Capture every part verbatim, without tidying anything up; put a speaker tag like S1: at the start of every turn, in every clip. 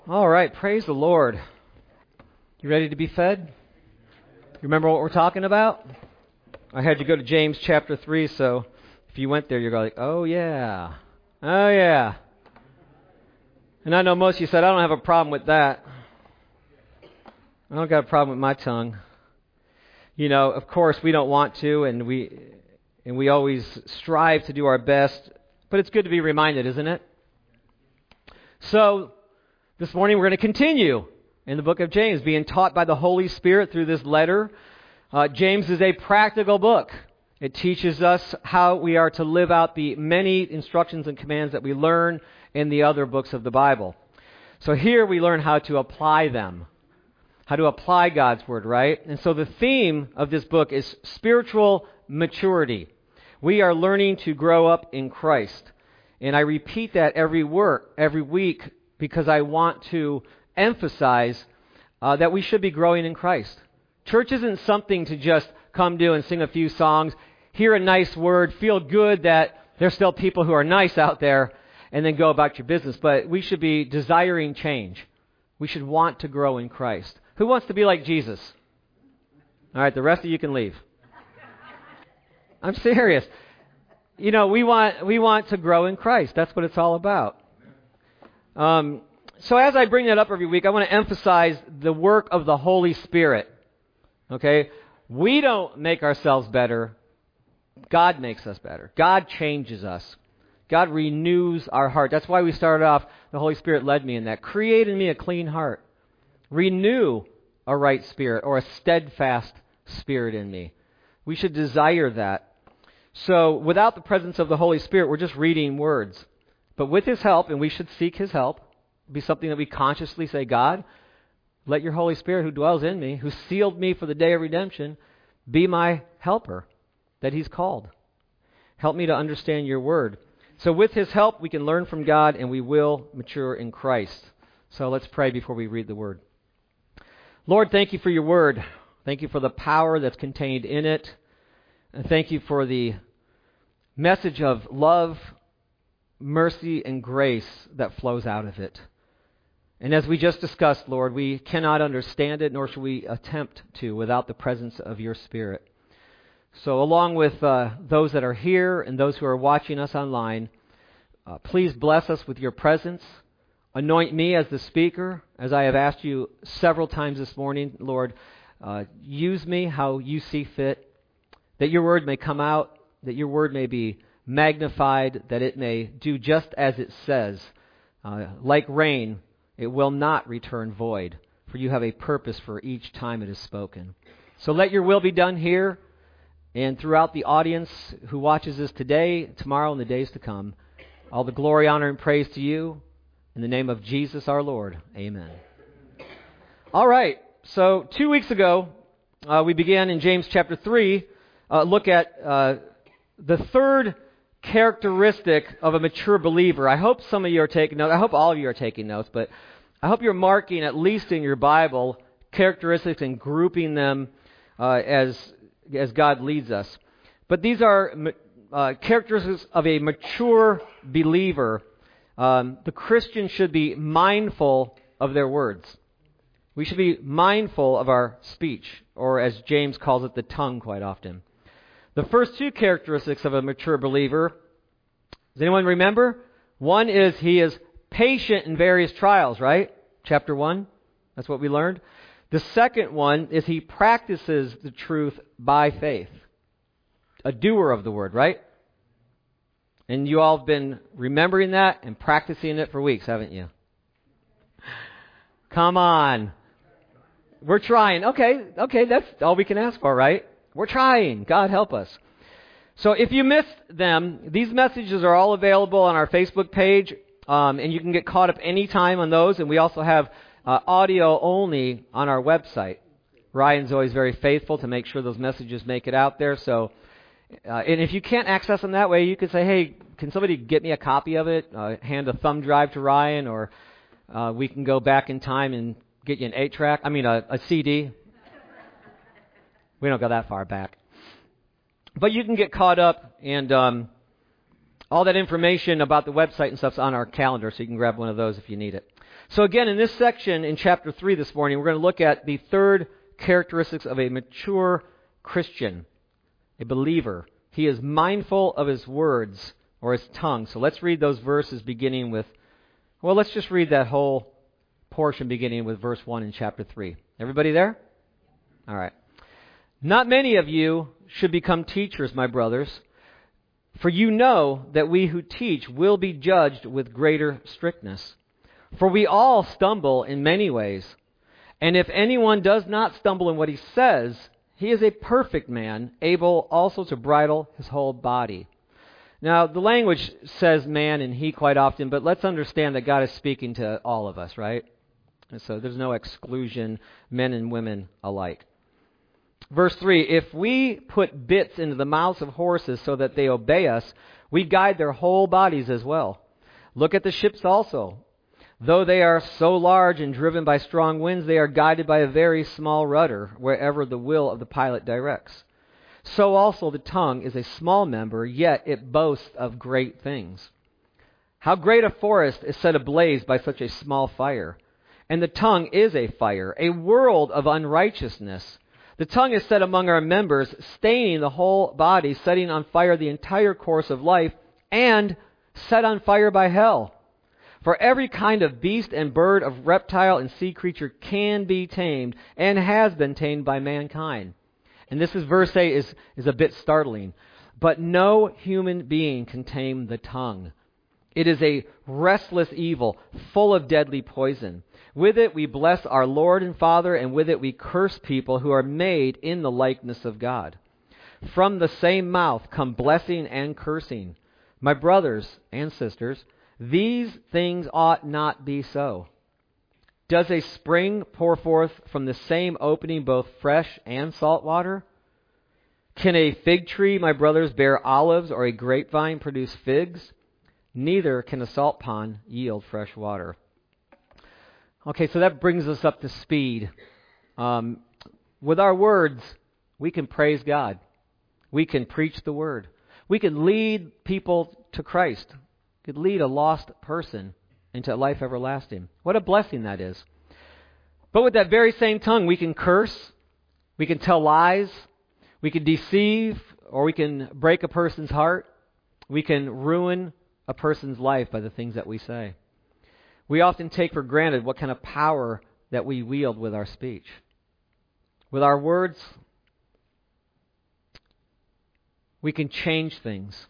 S1: All right, praise the Lord. You ready to be fed? You remember what we're talking about? I had you go to James chapter three, so if you went there, you're like, oh yeah, oh yeah. And I know most of you said, I don't have a problem with that. I don't got a problem with my tongue. You know, of course, we don't want to, and we and we always strive to do our best, but it's good to be reminded, isn't it? So, this morning we're going to continue in the book of James, being taught by the Holy Spirit through this letter. Uh, James is a practical book. It teaches us how we are to live out the many instructions and commands that we learn in the other books of the Bible. So here we learn how to apply them, how to apply God's Word, right? And so the theme of this book is spiritual maturity. We are learning to grow up in Christ. And I repeat that every work, every week, because I want to emphasize uh, that we should be growing in Christ. Church isn't something to just come to and sing a few songs, hear a nice word, feel good that there's still people who are nice out there, and then go about your business. But we should be desiring change. We should want to grow in Christ. Who wants to be like Jesus? All right, the rest of you can leave. I'm serious. You know, we want we want to grow in Christ. That's what it's all about. Um, so as I bring that up every week, I want to emphasize the work of the Holy Spirit. Okay? We don't make ourselves better. God makes us better. God changes us. God renews our heart. That's why we started off, the Holy Spirit led me in that. Create in me a clean heart. Renew a right spirit or a steadfast spirit in me. We should desire that. So without the presence of the Holy Spirit, we're just reading words. But with His help, and we should seek His help, it'll be something that we consciously say, God, let your Holy Spirit who dwells in me, who sealed me for the day of redemption, be my helper that He's called. Help me to understand your word. So with His help, we can learn from God and we will mature in Christ. So let's pray before we read the word. Lord, thank you for your word. Thank you for the power that's contained in it. And thank you for the message of love, mercy, and grace that flows out of it. And as we just discussed, Lord, we cannot understand it, nor should we attempt to without the presence of your Spirit. So along with uh, those that are here and those who are watching us online, uh, please bless us with your presence. Anoint me as the speaker, as I have asked you several times this morning, Lord. Uh, use me how you see fit, that your word may come out, that your word may be magnified, that it may do just as it says. Uh, like rain, it will not return void, for you have a purpose for each time it is spoken. So let your will be done here and throughout the audience who watches this today, tomorrow, and the days to come. All the glory, honor, and praise to you. In the name of Jesus our Lord, amen. All right, so two weeks ago, uh, we began in James chapter three, uh, look at uh, the third characteristic of a mature believer. I hope some of you are taking notes. I hope all of you are taking notes, but I hope you're marking, at least in your Bible, characteristics and grouping them uh, as as God leads us. But these are uh, characteristics of a mature believer. Um, the Christian should be mindful of their words. We should be mindful of our speech, or as James calls it, the tongue quite often. The first two characteristics of a mature believer, does anyone remember? One is he is patient in various trials, right? Chapter one, that's what we learned. The second one is he practices the truth by faith. A doer of the word, right? And you all have been remembering that and practicing it for weeks, haven't you? Come on. We're trying. Okay, okay, that's all we can ask for, right? We're trying. God help us. So if you missed them, these messages are all available on our Facebook page, um, and you can get caught up anytime on those. And we also have uh, audio only on our website. Ryan's always very faithful to make sure those messages make it out there. So, uh, and if you can't access them that way, you can say, hey, can somebody get me a copy of it? Uh, hand a thumb drive to Ryan, or uh, we can go back in time and get you an eight track. I mean, a, a C D. We don't go that far back. But you can get caught up, and um, all that information about the website and stuff's on our calendar, so you can grab one of those if you need it. So again, in this section in chapter three this morning, we're going to look at the third characteristics of a mature Christian, a believer. He is mindful of his words or his tongue. So let's read those verses beginning with, well, let's just read that whole portion beginning with verse one in chapter three. Everybody there? All right. Not many of you should become teachers, my brothers, for you know that we who teach will be judged with greater strictness. For we all stumble in many ways. And if anyone does not stumble in what he says, he is a perfect man, able also to bridle his whole body. Now, the language says man and he quite often, but let's understand that God is speaking to all of us, right? And so there's no exclusion, men and women alike. Verse three, if we put bits into the mouths of horses so that they obey us, we guide their whole bodies as well. Look at the ships also. Though they are so large and driven by strong winds, they are guided by a very small rudder wherever the will of the pilot directs. So also the tongue is a small member, yet it boasts of great things. How great a forest is set ablaze by such a small fire. And the tongue is a fire, a world of unrighteousness. The tongue is set among our members, staining the whole body, setting on fire the entire course of life, and set on fire by hell. For every kind of beast and bird, of reptile and sea creature can be tamed, and has been tamed by mankind. And this is verse eight is, is a bit startling. But no human being can tame the tongue. It is a restless evil, full of deadly poison. With it we bless our Lord and Father, and with it we curse people who are made in the likeness of God. From the same mouth come blessing and cursing. My brothers and sisters, these things ought not be so. Does a spring pour forth from the same opening both fresh and salt water? Can a fig tree, my brothers, bear olives, or a grapevine produce figs? Neither can a salt pond yield fresh water. Okay, so that brings us up to speed. Um, with our words, we can praise God. We can preach the word. We can lead people to Christ. We could lead a lost person into life everlasting. What a blessing that is. But with that very same tongue, we can curse, we can tell lies, we can deceive, or we can break a person's heart. We can ruin a person's life by the things that we say. We often take for granted what kind of power that we wield with our speech. With our words, we can change things.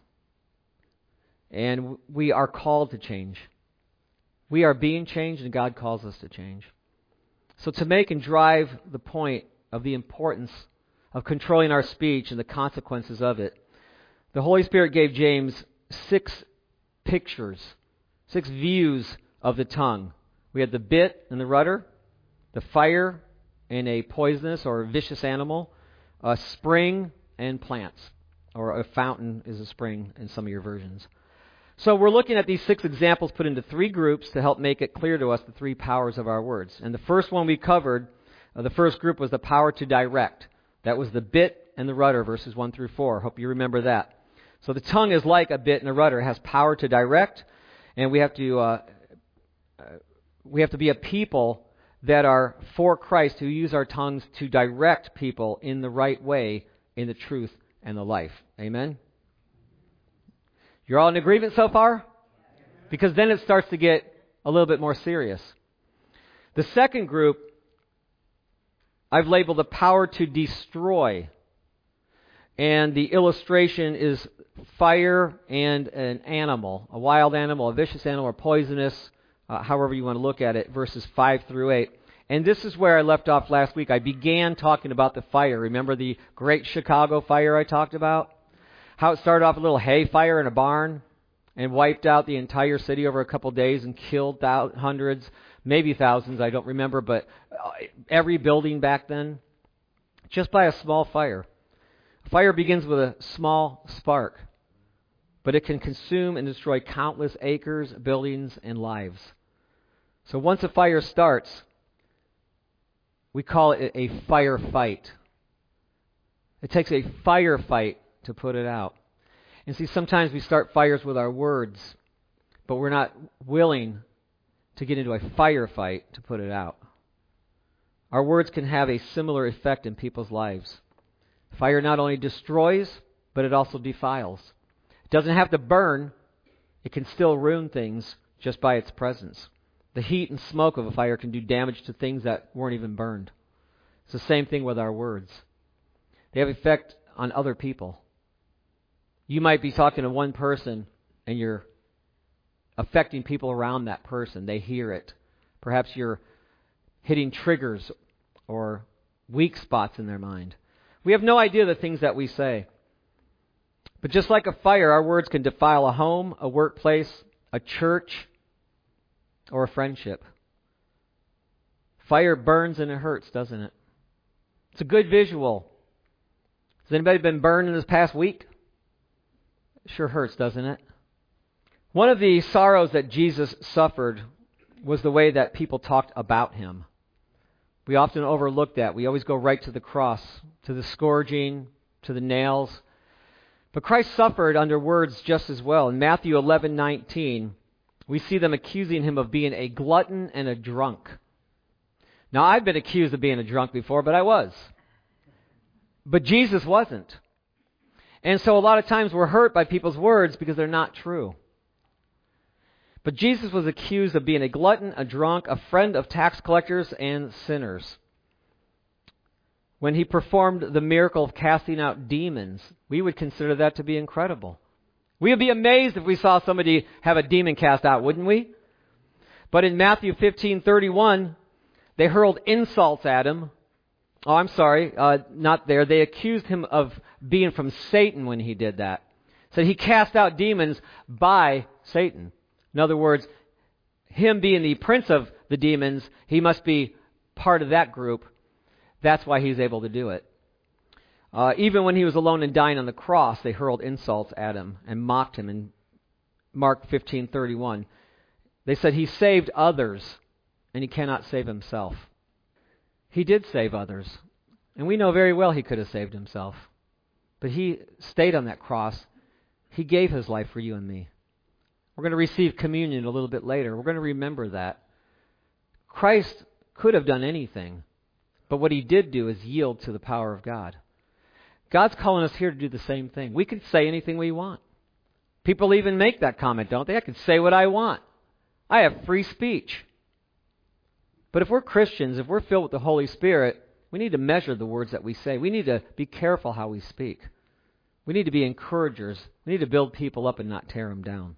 S1: And we are called to change. We are being changed, and God calls us to change. So to make and drive the point of the importance of controlling our speech and the consequences of it, the Holy Spirit gave James six pictures, six views of the tongue. We had the bit and the rudder, the fire and a poisonous or vicious animal, a spring and plants, or a fountain is a spring in some of your versions. So we're looking at these six examples put into three groups to help make it clear to us the three powers of our words. And the first one we covered, uh, the first group was the power to direct. That was the bit and the rudder, verses one through four. Hope you remember that. So the tongue is like a bit and a rudder. It has power to direct, and we have to uh, uh, we have to be a people that are for Christ, who use our tongues to direct people in the right way, in the truth and the life. Amen? You're all in agreement so far? Because then it starts to get a little bit more serious. The second group I've labeled the power to destroy. And the illustration is fire and an animal, a wild animal, a vicious animal, or poisonous, uh, however you want to look at it, verses five through eight. And this is where I left off last week. I began talking about the fire. Remember the Great Chicago Fire I talked about? How it started off a little hay fire in a barn and wiped out the entire city over a couple of days and killed thou- hundreds, maybe thousands, I don't remember, but every building back then, just by a small fire. Fire begins with a small spark, but it can consume and destroy countless acres, buildings, and lives. So once a fire starts, we call it a firefight. It takes a firefight to put it out. And see, sometimes we start fires with our words, but we're not willing to get into a firefight to put it out. Our words can have a similar effect in people's lives. Fire not only destroys, but it also defiles. It doesn't have to burn. It can still ruin things just by its presence. The heat and smoke of a fire can do damage to things that weren't even burned. It's the same thing with our words. They have effect on other people. You might be talking to one person and you're affecting people around that person. They hear it. Perhaps you're hitting triggers or weak spots in their mind. We have no idea the things that we say. But just like a fire, our words can defile a home, a workplace, a church, or a friendship. Fire burns and it hurts, doesn't it? It's a good visual. Has anybody been burned in this past week? It sure hurts, doesn't it? One of the sorrows that Jesus suffered was the way that people talked about him. We often overlook that. We always go right to the cross, to the scourging, to the nails. But Christ suffered under words just as well. In Matthew eleven nineteen, we see them accusing him of being a glutton and a drunk. Now, I've been accused of being a drunk before, but I was. But Jesus wasn't. And so a lot of times we're hurt by people's words because they're not true. But Jesus was accused of being a glutton, a drunk, a friend of tax collectors and sinners. When he performed the miracle of casting out demons, we would consider that to be incredible. We would be amazed if we saw somebody have a demon cast out, wouldn't we? But in Matthew fifteen thirty-one, they hurled insults at him. Oh, I'm sorry, uh, not there. They accused him of being from Satan when he did that. Said he cast out demons by Satan. In other words, him being the prince of the demons, he must be part of that group. That's why he's able to do it. Uh, even when he was alone and dying on the cross, they hurled insults at him and mocked him in Mark fifteen thirty-one. They said he saved others and he cannot save himself. He did save others. And we know very well he could have saved himself. But he stayed on that cross. He gave his life for you and me. We're going to receive communion a little bit later. We're going to remember that. Christ could have done anything. But what he did do is yield to the power of God. God's calling us here to do the same thing. We can say anything we want. People even make that comment, don't they? I can say what I want. I have free speech. But if we're Christians, if we're filled with the Holy Spirit, we need to measure the words that we say. We need to be careful how we speak. We need to be encouragers. We need to build people up and not tear them down.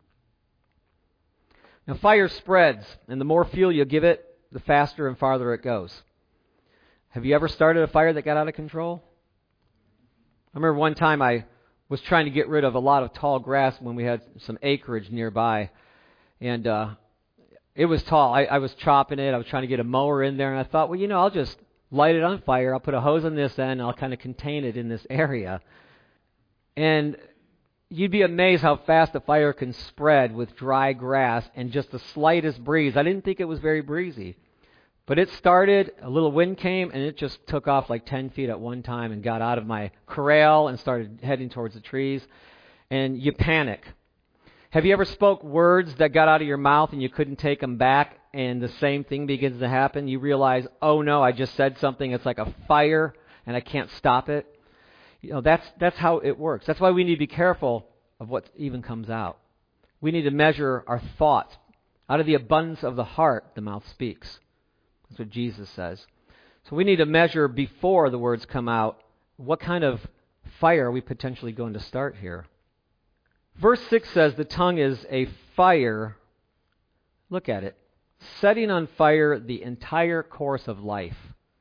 S1: Now, fire spreads, and the more fuel you give it, the faster and farther it goes. Have you ever started a fire that got out of control? I remember one time I was trying to get rid of a lot of tall grass when we had some acreage nearby. And uh, it was tall. I, I was chopping it. I was trying to get a mower in there. And I thought, well, you know, I'll just light it on fire. I'll put a hose on this end. And I'll kind of contain it in this area. And you'd be amazed how fast a fire can spread with dry grass and just the slightest breeze. I didn't think it was very breezy. But it started, a little wind came, and it just took off like ten feet at one time and got out of my corral and started heading towards the trees. And you panic. Have you ever spoke words that got out of your mouth and you couldn't take them back, and the same thing begins to happen? You realize, oh no, I just said something. It's like a fire, and I can't stop it. You know, that's that's how it works. That's why we need to be careful of what even comes out. We need to measure our thoughts. Out of the abundance of the heart, the mouth speaks. That's what Jesus says. So we need to measure before the words come out, what kind of fire are we potentially going to start here? Verse six says the tongue is a fire. Look at it. Setting on fire the entire course of life.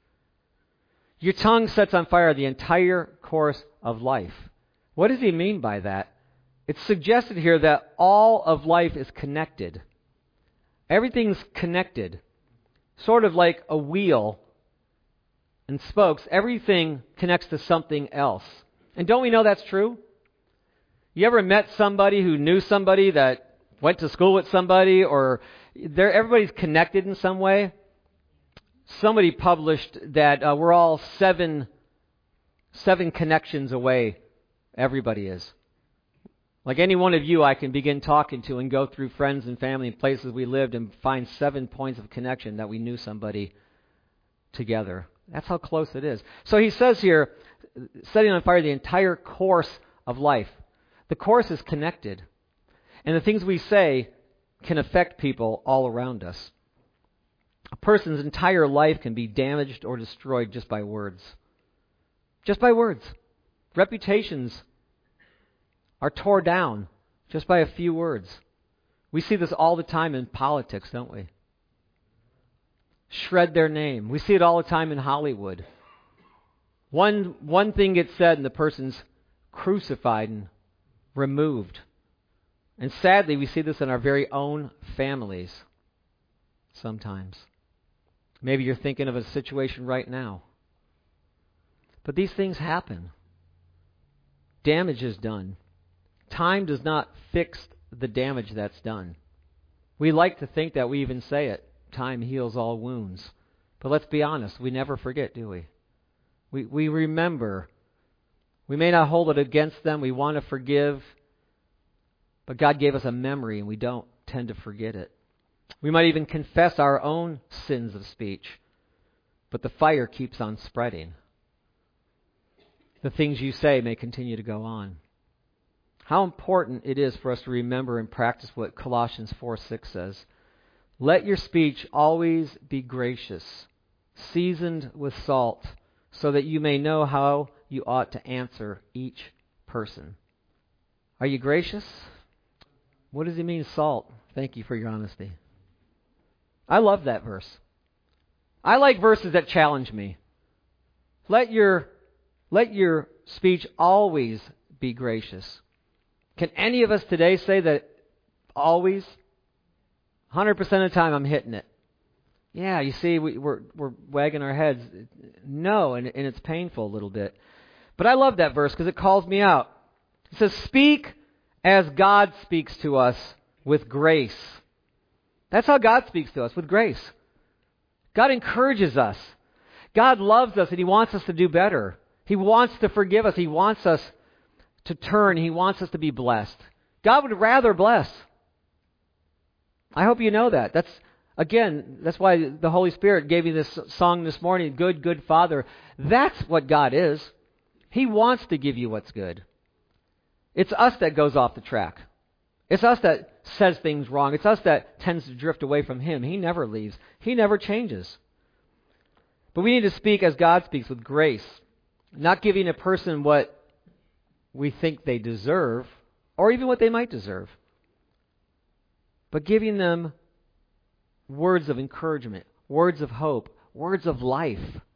S1: Your tongue sets on fire the entire course of life. What does he mean by that? It's suggested here that all of life is connected. Everything's connected. Sort of like a wheel and spokes. Everything connects to something else. And don't we know that's true? You ever met somebody who knew somebody that went to school with somebody, or they're, everybody's connected in some way? Somebody published that uh, we're all seven, seven connections away. Everybody is. Like any one of you I can begin talking to and go through friends and family and places we lived and find seven points of connection that we knew somebody together. That's how close it is. So he says here, setting on fire the entire course of life. The course is connected. And the things we say can affect people all around us. A person's entire life can be damaged or destroyed just by words. Just by words. Reputations are torn down just by a few words. We see this all the time in politics, don't we? Shred their name. We see it all the time in Hollywood. One, one thing gets said and the person's crucified and removed. And sadly, we see this in our very own families sometimes. Maybe you're thinking of a situation right now. But these things happen. Damage is done. Time does not fix the damage that's done. We like to think that we even say it. Time heals all wounds. But let's be honest, we never forget, do we? We we remember. We may not hold it against them. We want to forgive. But God gave us a memory and we don't tend to forget it. We might even confess our own sins of speech. But the fire keeps on spreading. The things you say may continue to go on. How important it is for us to remember and practice what Colossians four six says. Let your speech always be gracious, seasoned with salt, so that you may know how you ought to answer each person. Are you gracious? What does he mean, salt? Thank you for your honesty. I love that verse. I like verses that challenge me. Let your, let your speech always be gracious. Can any of us today say that always? one hundred percent of the time I'm hitting it. Yeah, you see, we, we're we're wagging our heads. No, and, and it's painful a little bit. But I love that verse because it calls me out. It says, speak as God speaks to us with grace. That's how God speaks to us, with grace. God encourages us. God loves us and He wants us to do better. He wants to forgive us. He wants us to turn. He wants us to be blessed. God would rather bless. I hope you know that. That's, again, that's why the Holy Spirit gave you this song this morning, Good, Good Father. That's what God is. He wants to give you what's good. It's us that goes off the track. It's us that says things wrong. It's us that tends to drift away from Him. He never leaves. He never changes. But we need to speak as God speaks, with grace, not giving a person what we think they deserve, or even what they might deserve, but giving them words of encouragement, words of hope, words of life.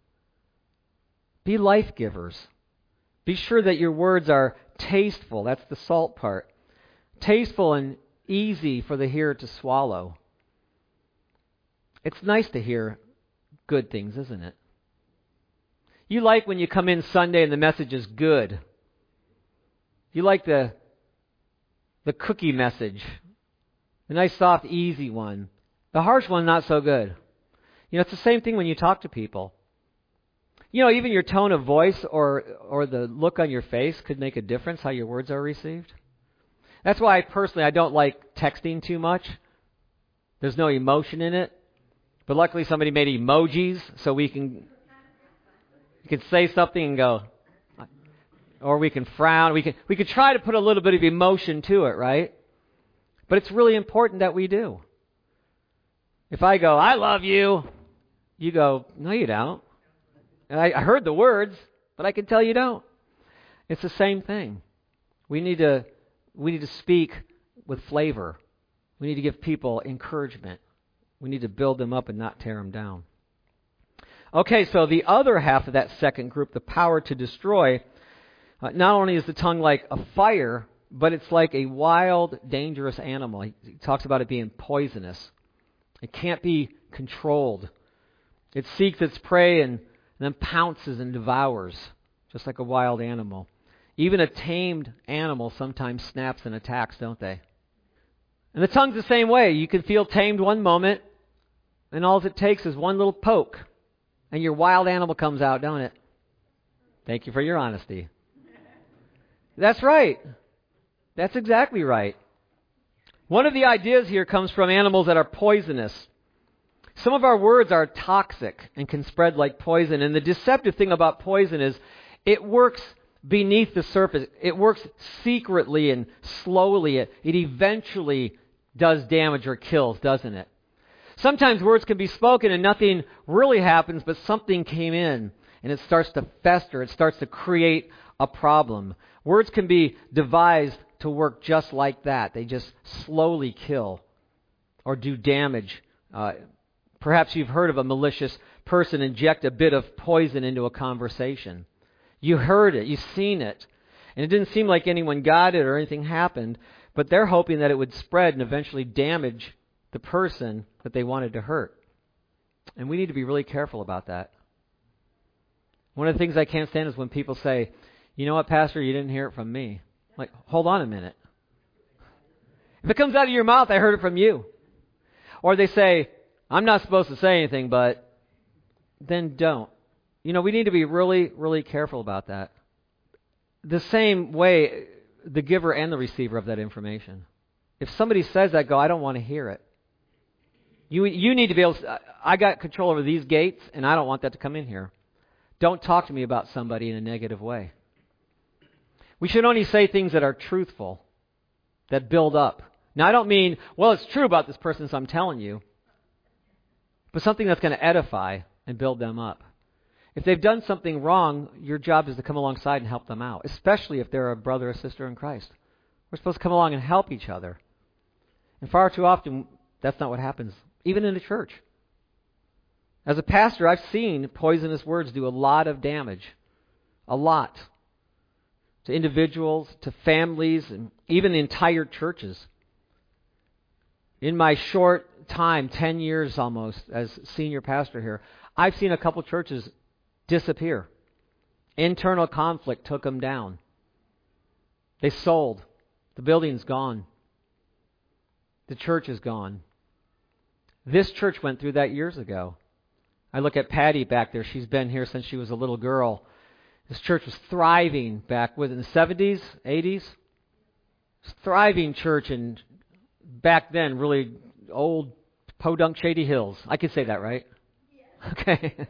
S1: Be life givers. Be sure that your words are tasteful. That's the salt part. Tasteful and easy for the hearer to swallow. It's nice to hear good things, isn't it? You like when you come in Sunday and the message is good. You like the the cookie message. The nice, soft, easy one. The harsh one, not so good. You know, it's the same thing when you talk to people. You know, even your tone of voice or or the look on your face could make a difference how your words are received. That's why I personally, I don't like texting too much. There's no emotion in it. But luckily somebody made emojis so we can you can say something and go, or we can frown. We can we can try to put a little bit of emotion to it, right? But it's really important that we do. If I go, I love you, you go, no, you don't. And I, I heard the words, but I can tell you don't. It's the same thing. We need to we need to speak with flavor. We need to give people encouragement. We need to build them up and not tear them down. Okay, so the other half of that second group, the power to destroy, uh, not only is the tongue like a fire, but it's like a wild, dangerous animal. He, he talks about it being poisonous. It can't be controlled. It seeks its prey and, and then pounces and devours, just like a wild animal. Even a tamed animal sometimes snaps and attacks, don't they? And the tongue's the same way. You can feel tamed one moment, and all it takes is one little poke, and your wild animal comes out, don't it? Thank you for your honesty. That's right. That's exactly right. One of the ideas here comes from animals that are poisonous. Some of our words are toxic and can spread like poison. And the deceptive thing about poison is it works beneath the surface. It works secretly and slowly. It, it eventually does damage or kills, doesn't it? Sometimes words can be spoken and nothing really happens, but something came in and it starts to fester. It starts to create a problem. Words can be devised to work just like that. They just slowly kill or do damage. Uh, perhaps you've heard of a malicious person inject a bit of poison into a conversation. You heard it, you've seen it, and it didn't seem like anyone got it or anything happened, but they're hoping that it would spread and eventually damage the person that they wanted to hurt. And we need to be really careful about that. One of the things I can't stand is when people say, you know what, Pastor, you didn't hear it from me. Like, hold on a minute. If it comes out of your mouth, I heard it from you. Or they say, I'm not supposed to say anything, but then don't. You know, we need to be really, really careful about that. The same way, the giver and the receiver of that information. If somebody says that, go, I don't want to hear it. You you need to be able to, I got control over these gates, and I don't want that to come in here. Don't talk to me about somebody in a negative way. We should only say things that are truthful, that build up. Now, I don't mean, well, it's true about this person, so I'm telling you. But something that's going to edify and build them up. If they've done something wrong, your job is to come alongside and help them out, especially if they're a brother or sister in Christ. We're supposed to come along and help each other. And far too often, that's not what happens, even in the church. As a pastor, I've seen poisonous words do a lot of damage. A lot. To individuals, to families, and even entire churches. In my short time, ten years almost, as senior pastor here, I've seen a couple churches disappear. Internal conflict took them down. They sold. The building's gone. The church is gone. This church went through that years ago. I look at Patty back there. She's been here since she was a little girl. This church was thriving back with in the seventies, eighties. It was a thriving church, and back then, really old Podunk Shady Hills. I could say that, right? Yeah. Okay.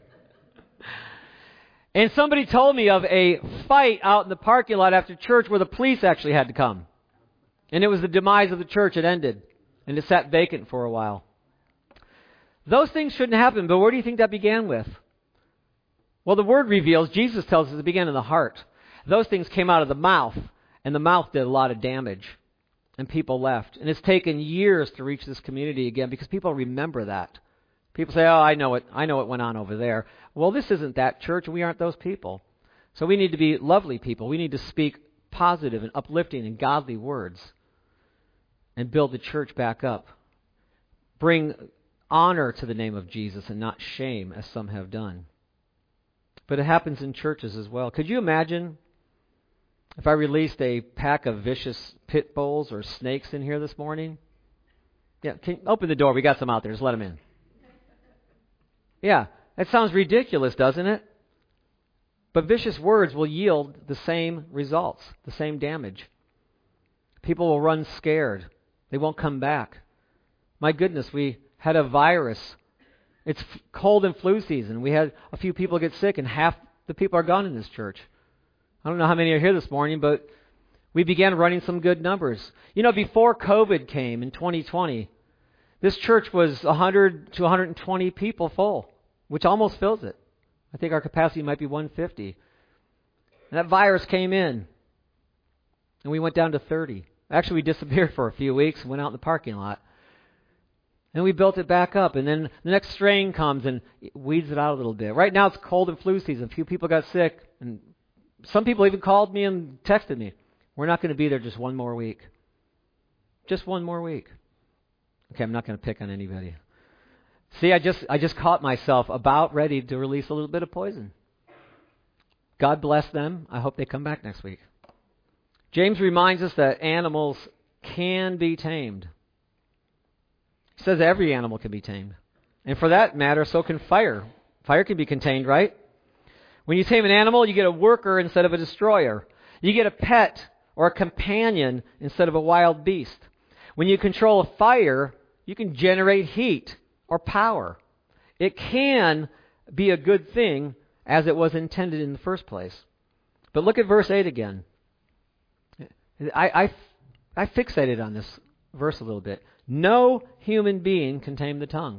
S1: And somebody told me of a fight out in the parking lot after church where the police actually had to come. And it was the demise of the church. It ended. And it sat vacant for a while. Those things shouldn't happen, but where do you think that began with? Well, the Word reveals, Jesus tells us it began in the heart. Those things came out of the mouth, and the mouth did a lot of damage. And people left. And it's taken years to reach this community again because people remember that. People say, oh, I know it. I know what went on over there. Well, this isn't that church, and we aren't those people. So we need to be lovely people. We need to speak positive and uplifting and godly words and build the church back up. Bring honor to the name of Jesus and not shame, as some have done. But it happens in churches as well. Could you imagine if I released a pack of vicious pit bulls or snakes in here this morning? Yeah, can you open the door. We got some out there. Just let them in. Yeah, that sounds ridiculous, doesn't it? But vicious words will yield the same results, the same damage. People will run scared. They won't come back. My goodness, we had a virus. It's cold and flu season. We had a few people get sick, and half the people are gone in this church. I don't know how many are here this morning, but we began running some good numbers. You know, before COVID came in twenty twenty, this church was one hundred to one hundred twenty people full, which almost fills it. I think our capacity might be one hundred fifty. And that virus came in, and we went down to thirty. Actually, we disappeared for a few weeks and went out in the parking lot. And we built it back up, and then the next strain comes and weeds it out a little bit. Right now it's cold and flu season. A few people got sick, and some people even called me and texted me. We're not going to be there just one more week. Just one more week. Okay, I'm not going to pick on anybody. See, I just I just caught myself about ready to release a little bit of poison. God bless them. I hope they come back next week. James reminds us that animals can be tamed. He says every animal can be tamed. And for that matter, so can fire. Fire can be contained, right? When you tame an animal, you get a worker instead of a destroyer. You get a pet or a companion instead of a wild beast. When you control a fire, you can generate heat or power. It can be a good thing as it was intended in the first place. But look at verse eight again. I, I, I fixated on this verse a little bit. No human being can tame the tongue.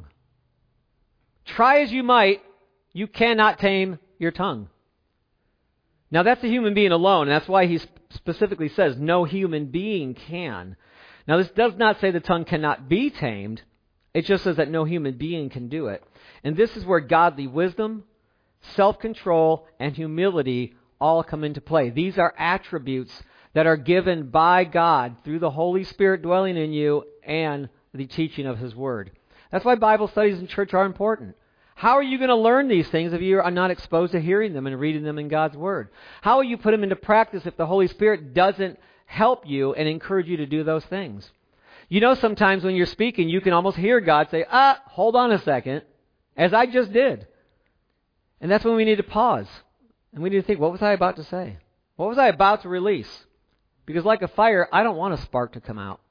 S1: Try as you might, you cannot tame your tongue. Now that's a human being alone, and that's why he specifically says no human being can. Now this does not say the tongue cannot be tamed. It just says that no human being can do it. And this is where godly wisdom, self-control, and humility all come into play. These are attributes that are given by God through the Holy Spirit dwelling in you and the teaching of His Word. That's why Bible studies in church are important. How are you going to learn these things if you are not exposed to hearing them and reading them in God's Word? How will you put them into practice if the Holy Spirit doesn't help you and encourage you to do those things? You know, sometimes when you're speaking, you can almost hear God say, ah, hold on a second, as I just did. And that's when we need to pause. And we need to think, what was I about to say? What was I about to release? Because like a fire, I don't want a spark to come out.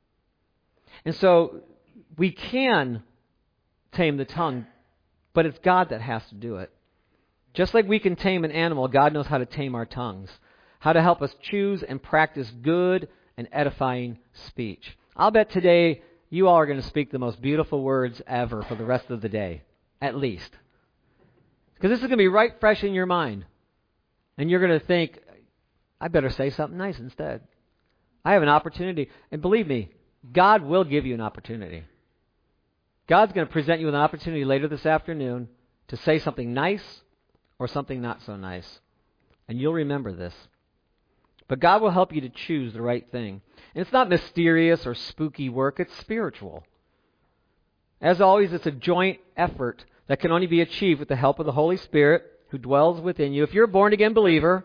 S1: And so we can tame the tongue, but it's God that has to do it. Just like we can tame an animal, God knows how to tame our tongues, how to help us choose and practice good and edifying speech. I'll bet today you all are going to speak the most beautiful words ever for the rest of the day, at least. Because this is going to be right fresh in your mind. And you're going to think, I better say something nice instead. I have an opportunity. And believe me, God will give you an opportunity. God's going to present you with an opportunity later this afternoon to say something nice or something not so nice. And you'll remember this. But God will help you to choose the right thing. And it's not mysterious or spooky work. It's spiritual. As always, it's a joint effort that can only be achieved with the help of the Holy Spirit who dwells within you. If you're a born-again believer,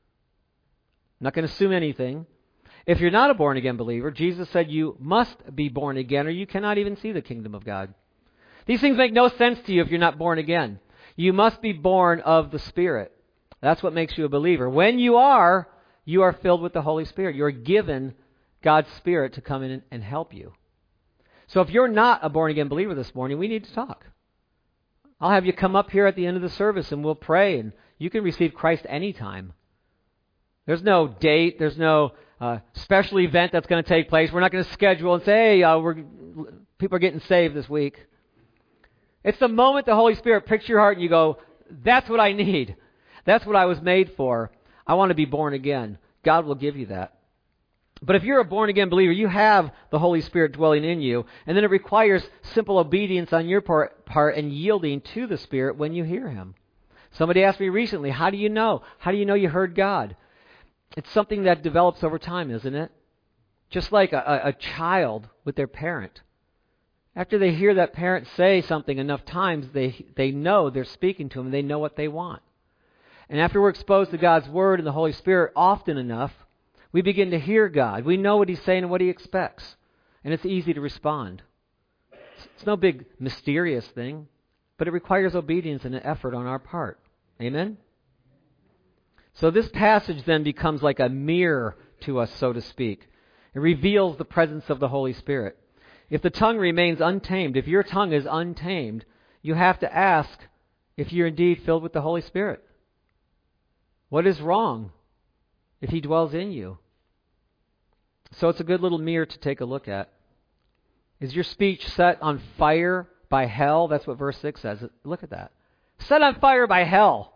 S1: I'm not going to assume anything. If you're not a born-again believer, Jesus said you must be born again or you cannot even see the kingdom of God. These things make no sense to you if you're not born again. You must be born of the Spirit. That's what makes you a believer. When you are, you are filled with the Holy Spirit. You're given God's Spirit to come in and help you. So if you're not a born-again believer this morning, we need to talk. I'll have you come up here at the end of the service and we'll pray, and you can receive Christ anytime. There's no date. There's no uh, special event that's going to take place. We're not going to schedule and say, hey, uh, we're, people are getting saved this week. It's the moment the Holy Spirit pricks your heart and you go, that's what I need. That's what I was made for. I want to be born again. God will give you that. But if you're a born-again believer, you have the Holy Spirit dwelling in you, and then it requires simple obedience on your part, part and yielding to the Spirit when you hear Him. Somebody asked me recently, how do you know? How do you know you heard God? It's something that develops over time, isn't it? Just like a, a child with their parent. After they hear that parent say something enough times, they, they know they're speaking to them, and they know what they want. And after we're exposed to God's Word and the Holy Spirit often enough, we begin to hear God. We know what He's saying and what He expects. And it's easy to respond. It's no big mysterious thing, but it requires obedience and an effort on our part. Amen? So this passage then becomes like a mirror to us, so to speak. It reveals the presence of the Holy Spirit. If the tongue remains untamed, if your tongue is untamed, you have to ask if you're indeed filled with the Holy Spirit. What is wrong if He dwells in you? So it's a good little mirror to take a look at. Is your speech set on fire by hell? That's what verse six says. Look at that. Set on fire by hell.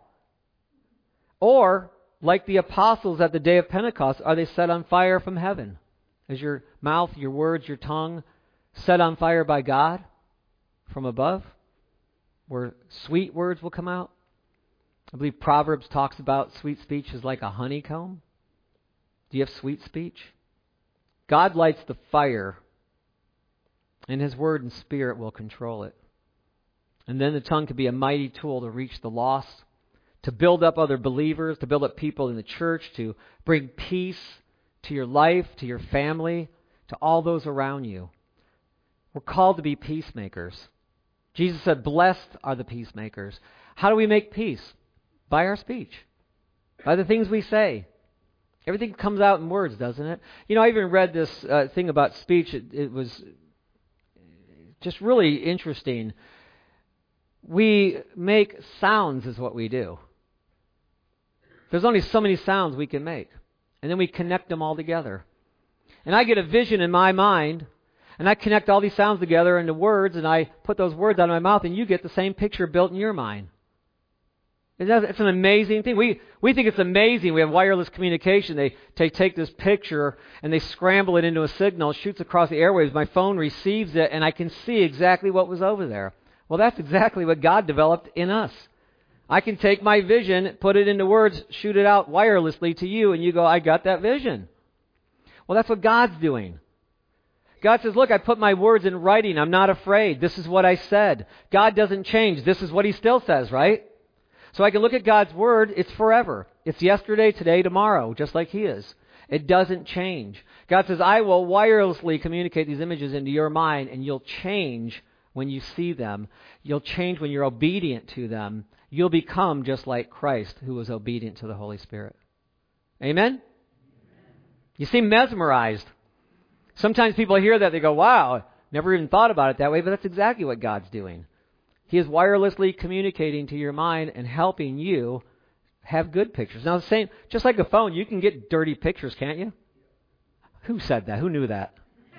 S1: Or, like the apostles at the day of Pentecost, are they set on fire from heaven? Is your mouth, your words, your tongue set on fire by God from above, where sweet words will come out? I believe Proverbs talks about sweet speech is like a honeycomb. Do you have sweet speech? God lights the fire, and His Word and Spirit will control it. And then the tongue can be a mighty tool to reach the lost, to build up other believers, to build up people in the church, to bring peace to your life, to your family, to all those around you. We're called to be peacemakers. Jesus said, blessed are the peacemakers. How do we make peace? By our speech, by the things we say. Everything comes out in words, doesn't it? You know, I even read this uh, thing about speech. It, it was just really interesting. We make sounds is what we do. There's only so many sounds we can make. And then we connect them all together. And I get a vision in my mind, and I connect all these sounds together into words, and I put those words out of my mouth, and you get the same picture built in your mind. It's an amazing thing. We we think it's amazing. We have wireless communication. They take, take this picture and they scramble it into a signal. It shoots across the airwaves. My phone receives it, and I can see exactly what was over there. Well, that's exactly what God developed in us. I can take my vision, put it into words, shoot it out wirelessly to you, and you go, I got that vision. Well, that's what God's doing. God says, look, I put my words in writing. I'm not afraid. This is what I said. God doesn't change. This is what He still says, right? So I can look at God's Word. It's forever. It's yesterday, today, tomorrow, just like He is. It doesn't change. God says, I will wirelessly communicate these images into your mind, and you'll change when you see them. You'll change when you're obedient to them. You'll become just like Christ, who was obedient to the Holy Spirit. Amen? You seem mesmerized. Sometimes people hear that, they go, wow, never even thought about it that way, but that's exactly what God's doing. He is wirelessly communicating to your mind and helping you have good pictures. Now, the same, just like a phone, you can get dirty pictures, can't you? Who said that? Who knew that?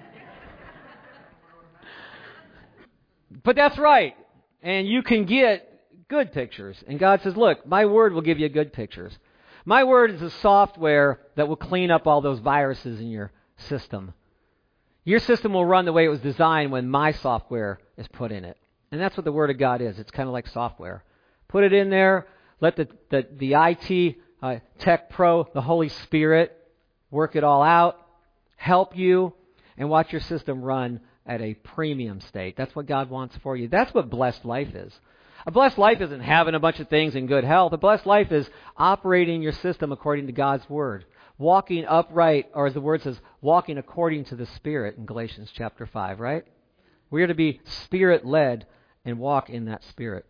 S1: But that's right. And you can get good pictures. And God says, look, my Word will give you good pictures. My Word is a software that will clean up all those viruses in your system. Your system will run the way it was designed when my software is put in it. And that's what the Word of God is. It's kind of like software. Put it in there. Let the, the, the I T uh, tech pro, the Holy Spirit, work it all out. Help you. And watch your system run at a premium state. That's what God wants for you. That's what blessed life is. A blessed life isn't having a bunch of things in good health. A blessed life is operating your system according to God's Word. Walking upright, or as the Word says, walking according to the Spirit in Galatians chapter five, right? We are to be Spirit-led and walk in that Spirit.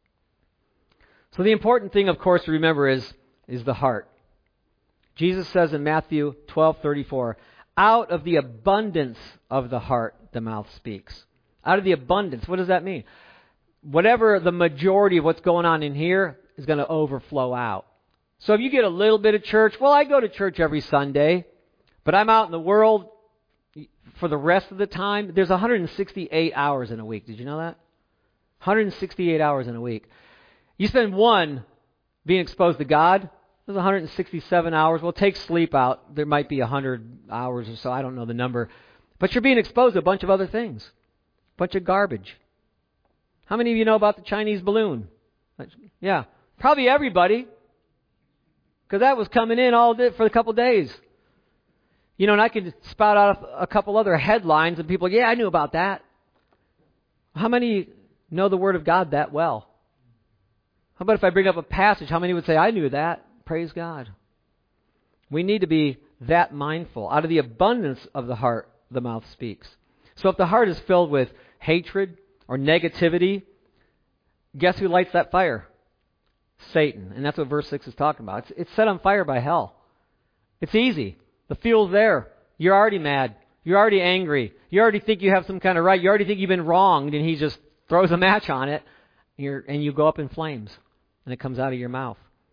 S1: So the important thing, of course, to remember is, is the heart. Jesus says in Matthew twelve thirty-four, out of the abundance of the heart, the mouth speaks. Out of the abundance, what does that mean? Whatever the majority of what's going on in here is going to overflow out. So if you get a little bit of church, well, I go to church every Sunday, but I'm out in the world for the rest of the time. There's one hundred sixty-eight hours in a week. Did you know that? one hundred sixty-eight hours in a week. You spend one being exposed to God, there's one hundred sixty-seven hours. Well, take sleep out. There might be one hundred hours or so. I don't know the number. But you're being exposed to a bunch of other things. A bunch of garbage. How many of you know about the Chinese balloon? Yeah, probably everybody. Because that was coming in all day for a couple days. You know, and I could spout out a couple other headlines and people, yeah, I knew about that. How many know the Word of God that well? How about if I bring up a passage, how many would say, I knew that? Praise God. We need to be that mindful. Out of the abundance of the heart, the mouth speaks. So if the heart is filled with hatred or negativity, guess who lights that fire? Satan. And that's what verse six is talking about. It's, it's set on fire by hell. It's easy. The fuel's there. You're already mad. You're already angry. You already think you have some kind of right. You already think you've been wronged, and he just throws a match on it, and, you're, and you go up in flames, and it comes out of your mouth.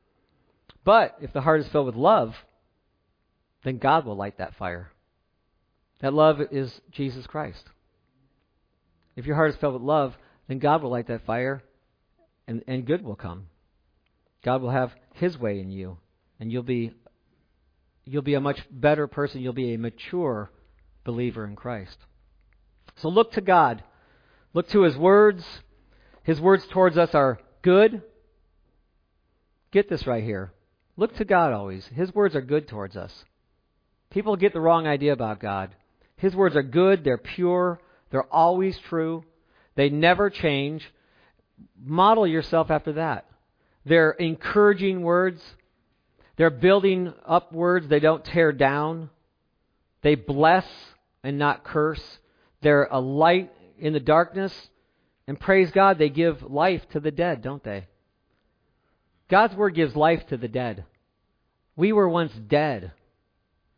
S1: But if the heart is filled with love, then God will light that fire. That love is Jesus Christ. If your heart is filled with love, then God will light that fire, and, and good will come. God will have His way in you, and you'll be you'll be a much better person. You'll be a mature believer in Christ. So look to God. Look to His words. His words towards us are good. Get this right here. Look to God always. His words are good towards us. People get the wrong idea about God. His words are good. They're pure. They're always true. They never change. Model yourself after that. They're encouraging words. They're building up words. They don't tear down. They bless and not curse. They're a light in the darkness. And praise God, they give life to the dead, don't they? God's Word gives life to the dead. We were once dead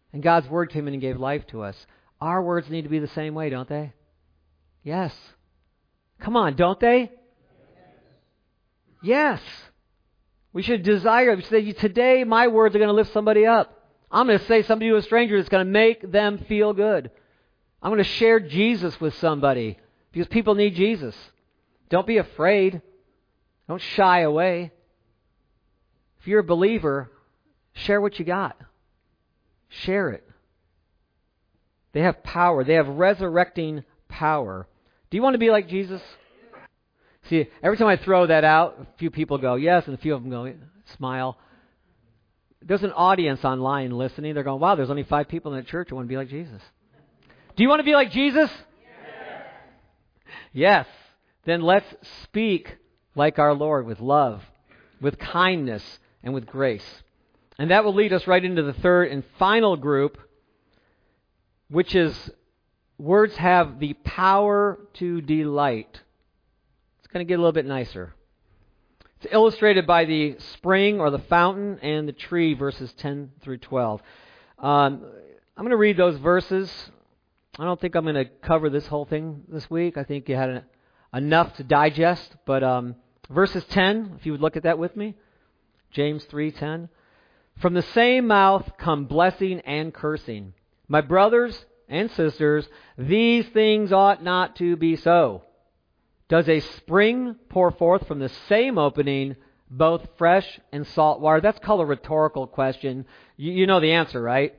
S1: And God's Word came in and gave life to us. Our words need to be the same way, don't they? Yes. Come on, don't they? Yes. We should desire, we should say, today my words are going to lift somebody up. I'm going to say something to a stranger that's going to make them feel good. I'm going to share Jesus with somebody because people need Jesus. Don't be afraid. Don't shy away. If you're a believer, share what you got. Share it. They have power. They have resurrecting power. Do you want to be like Jesus? See, every time I throw that out, a few people go, yes, and a few of them go, smile. There's an audience online listening. They're going, wow, there's only five people in the church who want to be like Jesus. Do you want to be like Jesus? Yes. Yes. Then let's speak like our Lord with love, with kindness, and with grace. And that will lead us right into the third and final group, which is words have the power to delight. It's going to get a little bit nicer. It's illustrated by the spring or the fountain and the tree, verses ten through twelve. Um, I'm going to read those verses. I don't think I'm going to cover this whole thing this week. I think you had a, enough to digest. But um, verses ten, if you would look at that with me. James three ten. From the same mouth come blessing and cursing. My brothers and sisters, these things ought not to be so. Does a spring pour forth from the same opening both fresh and salt water? That's called a rhetorical question. You, you know the answer, right?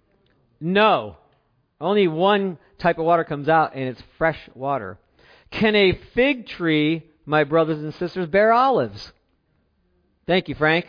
S1: No. Only one type of water comes out, and it's fresh water. Can a fig tree, my brothers and sisters, bear olives? Thank you, Frank.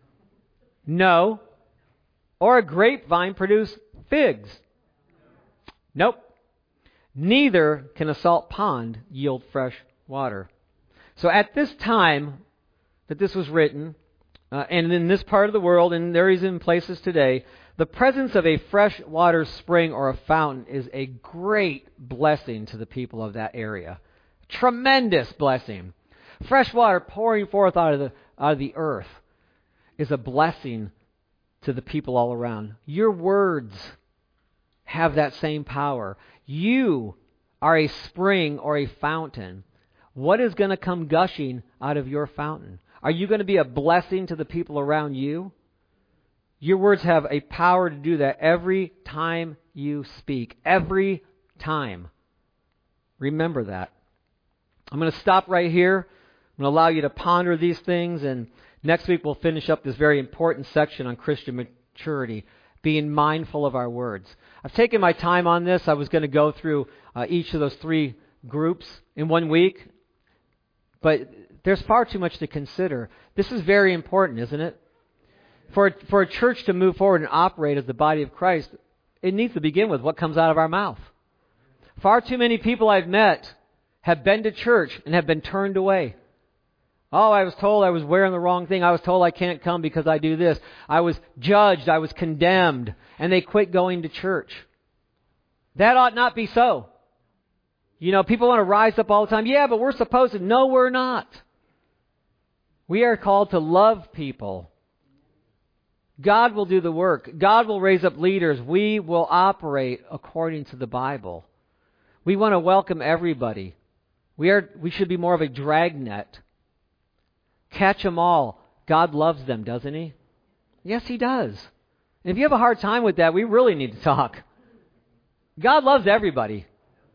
S1: No. Or a grapevine produce figs? Nope. Neither can a salt pond yield fresh water. So at this time that this was written, uh, and in this part of the world, and there is in places today, the presence of a fresh water spring or a fountain is a great blessing to the people of that area. Tremendous blessing. Fresh water pouring forth out of the out of the earth is a blessing to the people all around. Your words have that same power. You are a spring or a fountain. What is going to come gushing out of your fountain? Are you going to be a blessing to the people around you? Your words have a power to do that every time you speak. Every time. Remember that. I'm going to stop right here. I'm going to allow you to ponder these things, and next week we'll finish up this very important section on Christian maturity, being mindful of our words. I've taken my time on this. I was going to go through uh, each of those three groups in one week, but there's far too much to consider. This is very important, isn't it? For, for a church to move forward and operate as the body of Christ, it needs to begin with what comes out of our mouth. Far too many people I've met have been to church and have been turned away. Oh, I was told I was wearing the wrong thing. I was told I can't come because I do this. I was judged. I was condemned. And they quit going to church. That ought not be so. You know, people want to rise up all the time. Yeah, but we're supposed to. No, we're not. We are called to love people. God will do the work. God will raise up leaders. We will operate according to the Bible. We want to welcome everybody. We are. We should be more of a dragnet. Catch them all. God loves them, doesn't He? Yes, He does. And if you have a hard time with that, we really need to talk. God loves everybody.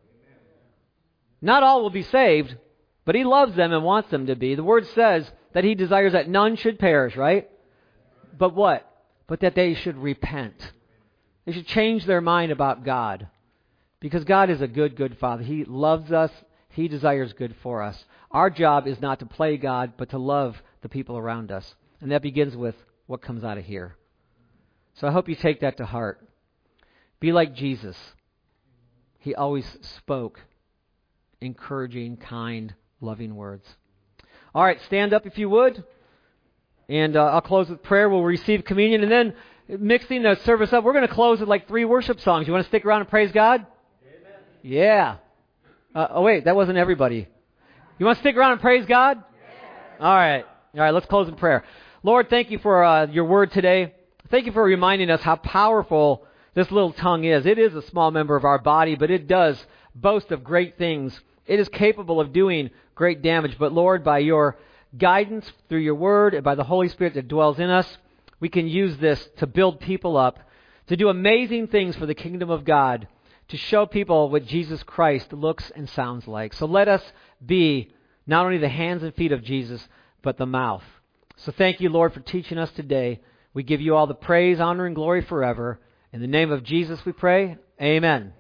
S1: Not all will be saved, but He loves them and wants them to be. The Word says that He desires that none should perish, right? But what? But that they should repent. They should change their mind about God. Because God is a good, good Father. He loves us. He desires good for us. Our job is not to play God, but to love the people around us. And that begins with what comes out of here. So I hope you take that to heart. Be like Jesus. He always spoke encouraging, kind, loving words. All right, stand up if you would. And uh, I'll close with prayer. We'll receive communion. And then mixing the service up, we're going to close with like three worship songs. You want to stick around and praise God? Amen. Yeah. Uh, oh, wait, that wasn't everybody. You want to stick around and praise God? Yeah. All right. All right, let's close in prayer. Lord, thank you for uh, your word today. Thank you for reminding us how powerful this little tongue is. It is a small member of our body, but it does boast of great things. It is capable of doing great damage. But Lord, by your guidance through your word and by the Holy Spirit that dwells in us, we can use this to build people up, to do amazing things for the kingdom of God, to show people what Jesus Christ looks and sounds like. So let us be not only the hands and feet of Jesus, but the mouth. So thank you, Lord, for teaching us today. We give you all the praise, honor, and glory forever. In the name of Jesus we pray. Amen.